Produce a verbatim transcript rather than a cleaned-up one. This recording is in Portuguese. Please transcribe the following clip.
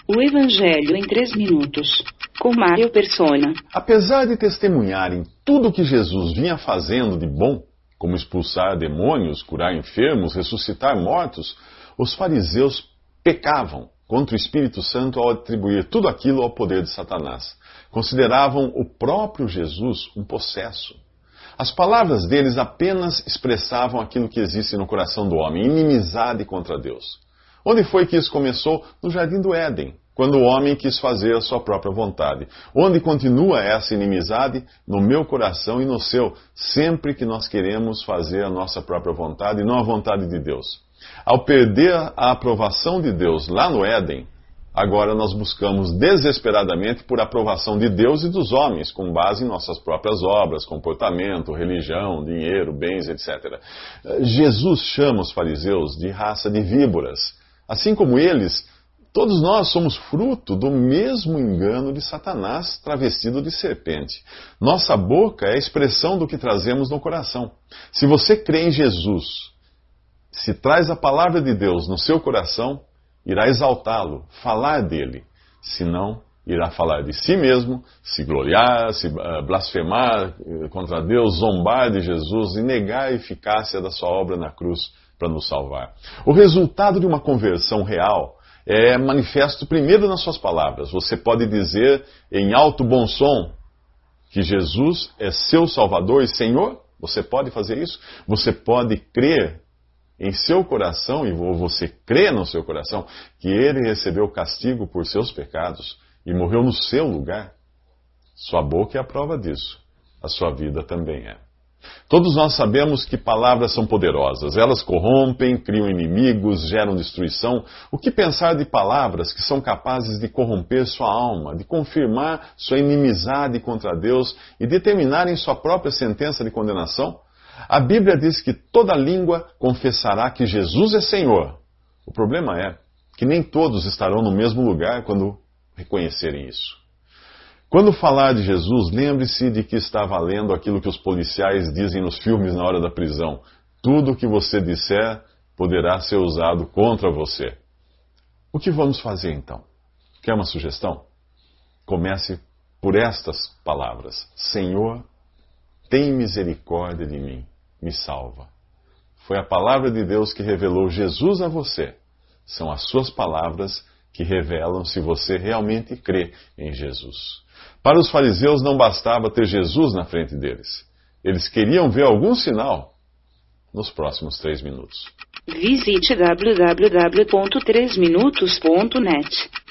O Evangelho em três minutos, com Mário Persona. Apesar de testemunharem tudo o que Jesus vinha fazendo de bom, como expulsar demônios, curar enfermos, ressuscitar mortos, os fariseus pecavam contra o Espírito Santo ao atribuir tudo aquilo ao poder de Satanás. Consideravam o próprio Jesus um possesso. As palavras deles apenas expressavam aquilo que existe no coração do homem, inimizade contra Deus. Onde foi que isso começou? No Jardim do Éden, quando o homem quis fazer a sua própria vontade. Onde continua essa inimizade? No meu coração e no seu, sempre que nós queremos fazer a nossa própria vontade e não a vontade de Deus. Ao perder a aprovação de Deus lá no Éden, agora nós buscamos desesperadamente por aprovação de Deus e dos homens, com base em nossas próprias obras, comportamento, religião, dinheiro, bens, etcétera. Jesus chama os fariseus de raça de víboras. Assim como eles, todos nós somos fruto do mesmo engano de Satanás travestido de serpente. Nossa boca é a expressão do que trazemos no coração. Se você crê em Jesus, se traz a palavra de Deus no seu coração, irá exaltá-lo, falar dele. Se não, irá falar de si mesmo, se gloriar, se blasfemar contra Deus, zombar de Jesus e negar a eficácia da sua obra na cruz para nos salvar. O resultado de uma conversão real é manifesto primeiro nas suas palavras. Você pode dizer em alto bom som que Jesus é seu Salvador e Senhor. Você pode fazer isso. Você pode crer em seu coração, e você crê no seu coração, que Ele recebeu castigo por seus pecados e morreu no seu lugar. Sua boca é a prova disso. A sua vida também é. Todos nós sabemos que palavras são poderosas. Elas corrompem, criam inimigos, geram destruição. O que pensar de palavras que são capazes de corromper sua alma, de confirmar sua inimizade contra Deus e determinarem sua própria sentença de condenação? A Bíblia diz que toda língua confessará que Jesus é Senhor. O problema é que nem todos estarão no mesmo lugar quando reconhecerem isso. Quando falar de Jesus, lembre-se de que está valendo aquilo que os policiais dizem nos filmes na hora da prisão. Tudo o que você disser poderá ser usado contra você. O que vamos fazer então? Quer uma sugestão? Comece por estas palavras: Senhor, tem misericórdia de mim, me salva. Foi a palavra de Deus que revelou Jesus a você. São as suas palavras que revelam se você realmente crê em Jesus. Para os fariseus não bastava ter Jesus na frente deles. Eles queriam ver algum sinal nos próximos três minutos. Visite w w w ponto três minutos ponto net.